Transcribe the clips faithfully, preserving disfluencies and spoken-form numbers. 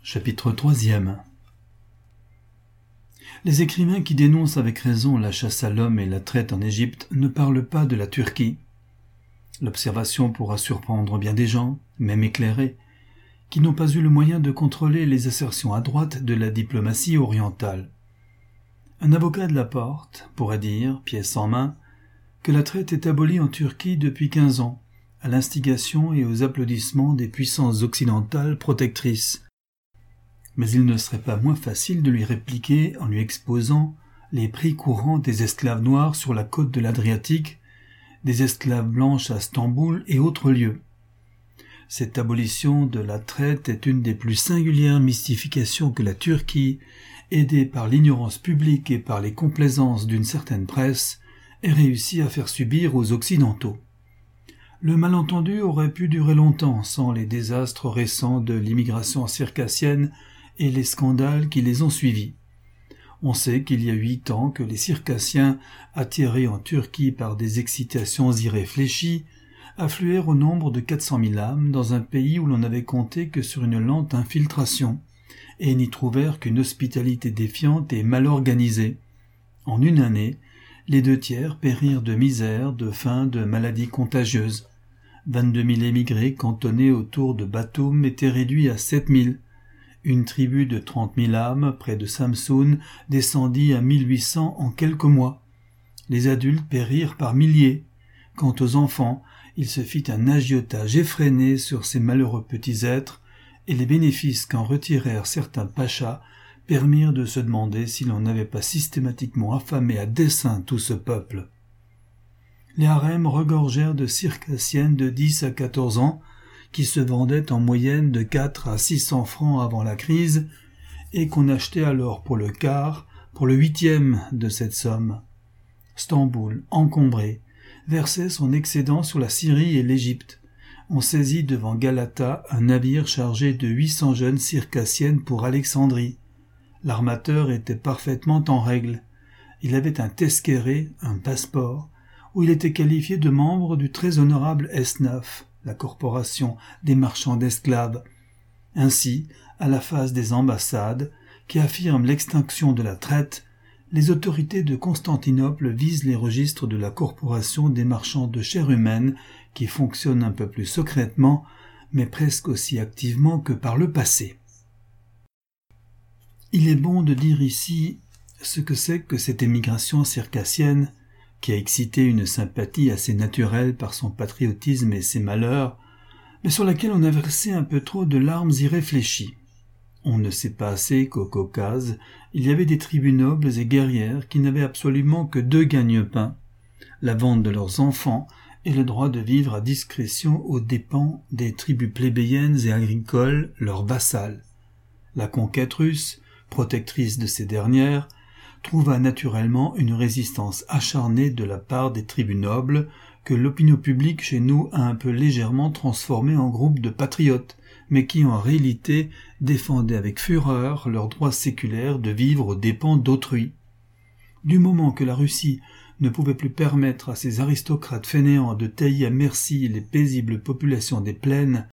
Chapitre troisième. Les écrivains qui dénoncent avec raison la chasse à l'homme et la traite en Égypte ne parlent pas de la Turquie. L'observation pourra surprendre bien des gens, même éclairés, qui n'ont pas eu le moyen de contrôler les assertions à droite de la diplomatie orientale. Un avocat de la porte pourrait dire, pièce en main, que la traite est abolie en Turquie depuis quinze ans, à l'instigation et aux applaudissements des puissances occidentales protectrices. Mais il ne serait pas moins facile de lui répliquer en lui exposant les prix courants des esclaves noirs sur la côte de l'Adriatique, des esclaves blanches à Stamboul et autres lieux. Cette abolition de la traite est une des plus singulières mystifications que la Turquie, aidée par l'ignorance publique et par les complaisances d'une certaine presse, ait réussi à faire subir aux Occidentaux. Le malentendu aurait pu durer longtemps sans les désastres récents de l'immigration circassienne et les scandales qui les ont suivis. On sait qu'il y a huit ans que les Circassiens, attirés en Turquie par des excitations irréfléchies, affluèrent au nombre de quatre cent mille âmes dans un pays où l'on n'avait compté que sur une lente infiltration, et n'y trouvèrent qu'une hospitalité défiante et mal organisée. En une année, les deux tiers périrent de misère, de faim, de maladies contagieuses. vingt-deux mille émigrés cantonnés autour de Batoum étaient réduits à sept mille. Une tribu de trente mille âmes, près de Samsun, descendit à mille huit cents en quelques mois. Les adultes périrent par milliers. Quant aux enfants, il se fit un agiotage effréné sur ces malheureux petits êtres, et les bénéfices qu'en retirèrent certains pachas permirent de se demander si l'on n'avait pas systématiquement affamé à dessein tout ce peuple. Les harems regorgèrent de circassiennes de dix à quatorze ans, qui se vendaient en moyenne de quatre à six cents francs avant la crise, et qu'on achetait alors pour le quart, pour le huitième de cette somme. Stamboul, encombré, versait son excédent sur la Syrie et l'Égypte. On saisit devant Galata un navire chargé de huit cents jeunes circassiennes pour Alexandrie. L'armateur était parfaitement en règle. Il avait un teskéré, un passeport, où il était qualifié de membre du très honorable Esnaf, la corporation des marchands d'esclaves. Ainsi, à la face des ambassades, qui affirment l'extinction de la traite, les autorités de Constantinople visent les registres de la corporation des marchands de chair humaine, qui fonctionne un peu plus secrètement, mais presque aussi activement que par le passé. Il est bon de dire ici ce que c'est que cette émigration circassienne, qui a excité une sympathie assez naturelle par son patriotisme et ses malheurs, mais sur laquelle on a versé un peu trop de larmes irréfléchies. On ne sait pas assez qu'au Caucase, il y avait des tribus nobles et guerrières qui n'avaient absolument que deux gagne-pains, la vente de leurs enfants et le droit de vivre à discrétion aux dépens des tribus plébéiennes et agricoles, leurs vassales. La conquête russe, protectrice de ces dernières, trouva naturellement une résistance acharnée de la part des tribus nobles que l'opinion publique chez nous a un peu légèrement transformée en groupe de patriotes, mais qui en réalité défendaient avec fureur leur droit séculaire de vivre aux dépens d'autrui. Du moment que la Russie ne pouvait plus permettre à ces aristocrates fainéants de tailler à merci les paisibles populations des plaines,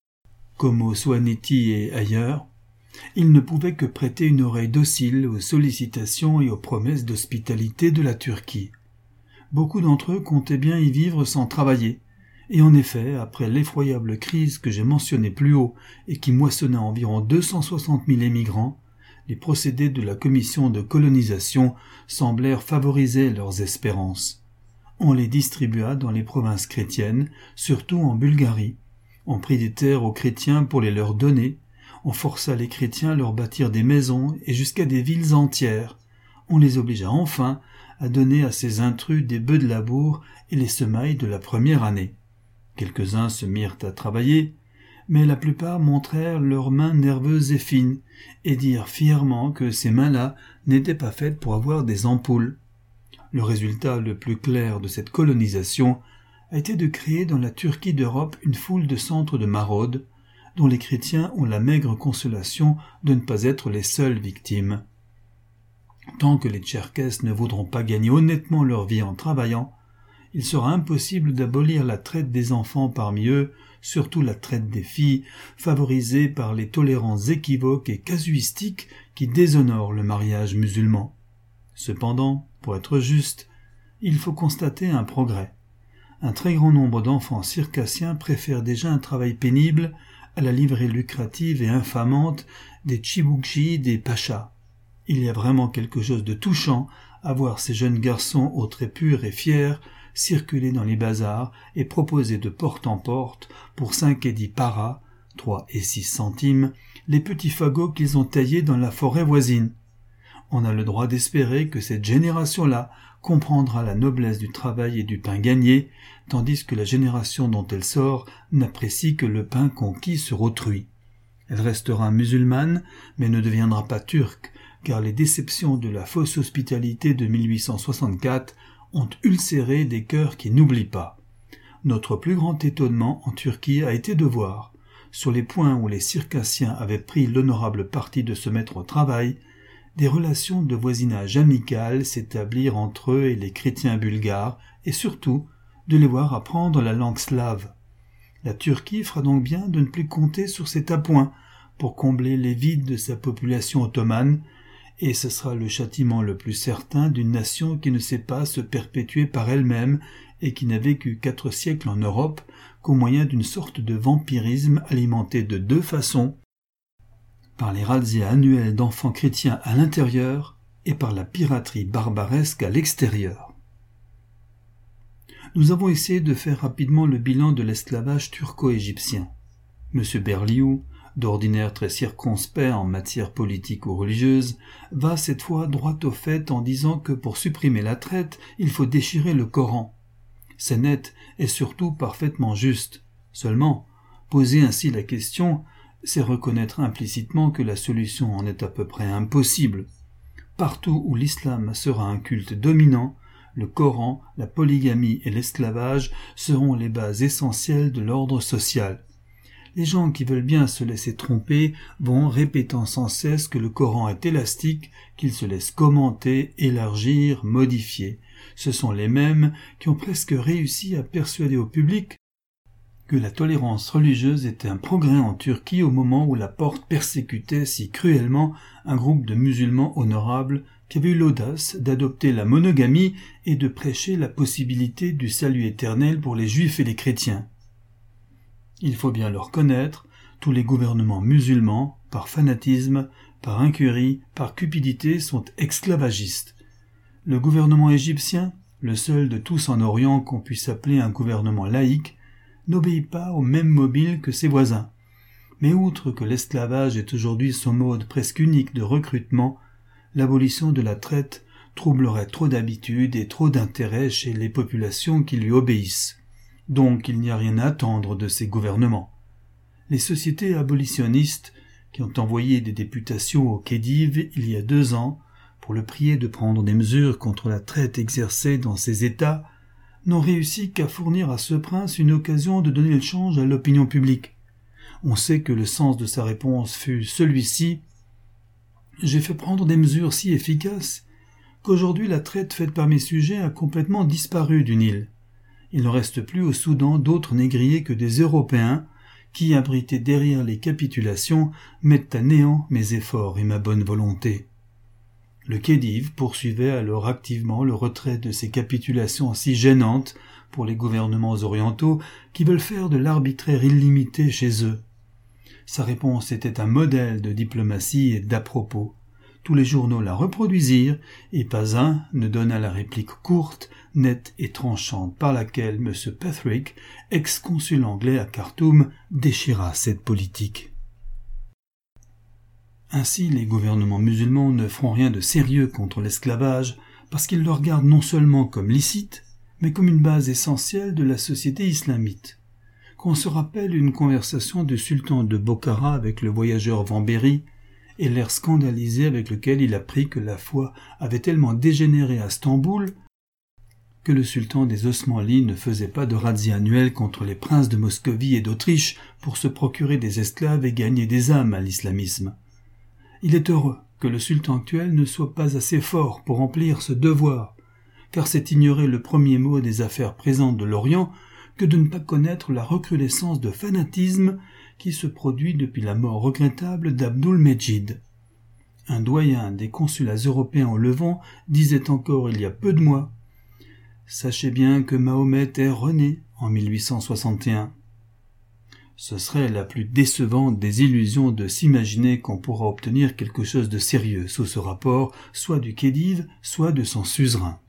comme au Swaneti et ailleurs, il ne pouvait que prêter une oreille docile aux sollicitations et aux promesses d'hospitalité de la Turquie. Beaucoup d'entre eux comptaient bien y vivre sans travailler, et en effet, après l'effroyable crise que j'ai mentionnée plus haut et qui moissonna environ deux cent soixante mille émigrants, les procédés de la commission de colonisation semblèrent favoriser leurs espérances. On les distribua dans les provinces chrétiennes, surtout en Bulgarie. On prit des terres aux chrétiens pour les leur donner. On força les chrétiens à leur bâtir des maisons et jusqu'à des villes entières. On les obligea enfin à donner à ces intrus des bœufs de labour et les semailles de la première année. Quelques-uns se mirent à travailler, mais la plupart montrèrent leurs mains nerveuses et fines, et dirent fièrement que ces mains-là n'étaient pas faites pour avoir des ampoules. Le résultat le plus clair de cette colonisation a été de créer dans la Turquie d'Europe une foule de centres de maraude, dont les chrétiens ont la maigre consolation de ne pas être les seules victimes. Tant que les Tcherkesses ne voudront pas gagner honnêtement leur vie en travaillant, il sera impossible d'abolir la traite des enfants parmi eux surtout la traite des filles, favorisée par les tolérances équivoques et casuistiques qui déshonorent le mariage musulman. Cependant, pour être juste, il faut constater un progrès. Un très grand nombre d'enfants circassiens préfèrent déjà un travail pénible à la livrée lucrative et infamante des tchibouchis des pachas. Il y a vraiment quelque chose de touchant à voir ces jeunes garçons aux traits purs et fiers circuler dans les bazars et proposer de porte en porte, pour cinq et dix paras, trois et six centimes, les petits fagots qu'ils ont taillés dans la forêt voisine. On a le droit d'espérer que cette génération-là comprendra la noblesse du travail et du pain gagné, tandis que la génération dont elle sort n'apprécie que le pain conquis sur autrui. Elle restera musulmane, mais ne deviendra pas turque, car les déceptions de la fausse hospitalité de mille huit cent soixante-quatre ont ulcéré des cœurs qui n'oublient pas. Notre plus grand étonnement en Turquie a été de voir, sur les points où les circassiens avaient pris l'honorable parti de se mettre au travail, des relations de voisinage amical s'établir entre eux et les chrétiens bulgares, et surtout de les voir apprendre la langue slave. La Turquie fera donc bien de ne plus compter sur cet appoint pour combler les vides de sa population ottomane, et ce sera le châtiment le plus certain d'une nation qui ne sait pas se perpétuer par elle-même et qui n'a vécu quatre siècles en Europe qu'au moyen d'une sorte de vampirisme alimenté de deux façons, par les razzias annuels d'enfants chrétiens à l'intérieur et par la piraterie barbaresque à l'extérieur. Nous avons essayé de faire rapidement le bilan de l'esclavage turco-égyptien. M. Berliou, d'ordinaire très circonspect en matière politique ou religieuse, va cette fois droit au fait en disant que pour supprimer la traite, il faut déchirer le Coran. C'est net et surtout parfaitement juste. Seulement, poser ainsi la question, c'est reconnaître implicitement que la solution en est à peu près impossible. Partout où l'islam sera un culte dominant, le Coran, la polygamie et l'esclavage seront les bases essentielles de l'ordre social. Les gens qui veulent bien se laisser tromper vont répétant sans cesse que le Coran est élastique, qu'il se laisse commenter, élargir, modifier. Ce sont les mêmes qui ont presque réussi à persuader au public que la tolérance religieuse était un progrès en Turquie au moment où la Porte persécutait si cruellement un groupe de musulmans honorables qui avaient eu l'audace d'adopter la monogamie et de prêcher la possibilité du salut éternel pour les juifs et les chrétiens. Il faut bien le reconnaître, tous les gouvernements musulmans, par fanatisme, par incurie, par cupidité, sont esclavagistes. Le gouvernement égyptien, le seul de tous en Orient qu'on puisse appeler un gouvernement laïque, n'obéit pas au même mobile que ses voisins. Mais outre que l'esclavage est aujourd'hui son mode presque unique de recrutement, l'abolition de la traite troublerait trop d'habitudes et trop d'intérêt chez les populations qui lui obéissent. Donc il n'y a rien à attendre de ces gouvernements. Les sociétés abolitionnistes, qui ont envoyé des députations au Khedive il y a deux ans pour le prier de prendre des mesures contre la traite exercée dans ces États, n'ont réussi qu'à fournir à ce prince une occasion de donner le change à l'opinion publique. On sait que le sens de sa réponse fut celui-ci: « J'ai fait prendre des mesures si efficaces qu'aujourd'hui la traite faite par mes sujets a complètement disparu du Nil. Il ne reste plus au Soudan d'autres négriers que des Européens qui, abrités derrière les capitulations, mettent à néant mes efforts et ma bonne volonté. » Le Khedive poursuivait alors activement le retrait de ces capitulations si gênantes pour les gouvernements orientaux qui veulent faire de l'arbitraire illimité chez eux. Sa réponse était un modèle de diplomatie et d'à-propos. Tous les journaux la reproduisirent, et pas un ne donna la réplique courte, nette et tranchante par laquelle M. Petherick, ex-consul anglais à Khartoum, déchira cette politique. Ainsi, les gouvernements musulmans ne feront rien de sérieux contre l'esclavage, parce qu'ils le regardent non seulement comme licite, mais comme une base essentielle de la société islamite. Qu'on se rappelle une conversation du sultan de Bokhara avec le voyageur Vambéry, et l'air scandalisé avec lequel il apprit que la foi avait tellement dégénéré à Stamboul que le sultan des Osmanlis ne faisait pas de razzia annuelle contre les princes de Moscovie et d'Autriche pour se procurer des esclaves et gagner des âmes à l'islamisme. Il est heureux que le sultan actuel ne soit pas assez fort pour remplir ce devoir, car c'est ignorer le premier mot des affaires présentes de l'Orient que de ne pas connaître la recrudescence de fanatisme qui se produit depuis la mort regrettable d'Abdul-Medjid. Un doyen des consulats européens au Levant disait encore il y a peu de mois « Sachez bien que Mahomet est rené en mille huit cent soixante et un ». Ce serait la plus décevante des illusions de s'imaginer qu'on pourra obtenir quelque chose de sérieux sous ce rapport, soit du Khedive, soit de son suzerain.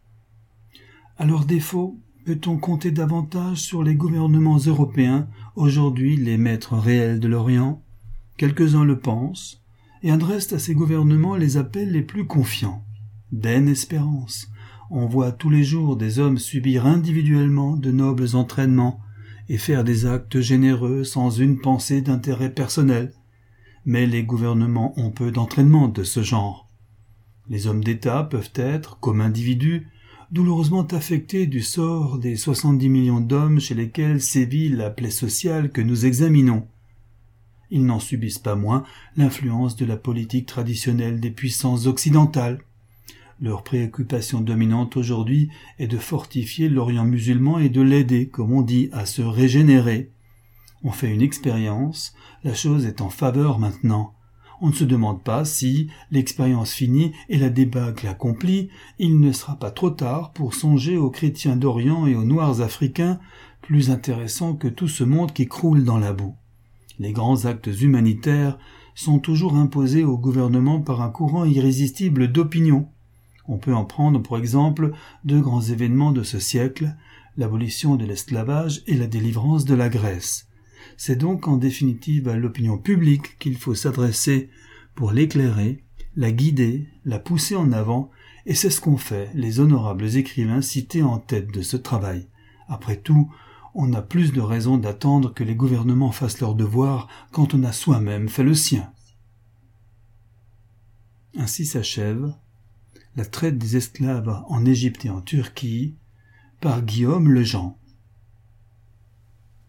À leur défaut, peut-on compter davantage sur les gouvernements européens, aujourd'hui les maîtres réels de l'Orient? Quelques-uns le pensent, et adressent à ces gouvernements les appels les plus confiants. Vaine espérance. On voit tous les jours des hommes subir individuellement de nobles entraînements, et faire des actes généreux sans une pensée d'intérêt personnel. Mais les gouvernements ont peu d'entraînement de ce genre. Les hommes d'État peuvent être, comme individus, douloureusement affectés du sort des soixante-dix millions d'hommes chez lesquels sévit la plaie sociale que nous examinons. Ils n'en subissent pas moins l'influence de la politique traditionnelle des puissances occidentales. Leur préoccupation dominante aujourd'hui est de fortifier l'Orient musulman et de l'aider, comme on dit, à se régénérer. On fait une expérience, la chose est en faveur maintenant. On ne se demande pas si, l'expérience finie et la débâcle accomplie, il ne sera pas trop tard pour songer aux chrétiens d'Orient et aux noirs africains, plus intéressants que tout ce monde qui croule dans la boue. Les grands actes humanitaires sont toujours imposés au gouvernement par un courant irrésistible d'opinion. On peut en prendre pour exemple deux grands événements de ce siècle, l'abolition de l'esclavage et la délivrance de la Grèce. C'est donc en définitive à l'opinion publique qu'il faut s'adresser pour l'éclairer, la guider, la pousser en avant, et c'est ce qu'ont fait les honorables écrivains cités en tête de ce travail. Après tout, on a plus de raisons d'attendre que les gouvernements fassent leur devoir quand on a soi-même fait le sien. Ainsi s'achève La traite des esclaves en Égypte et en Turquie par Guillaume Lejean.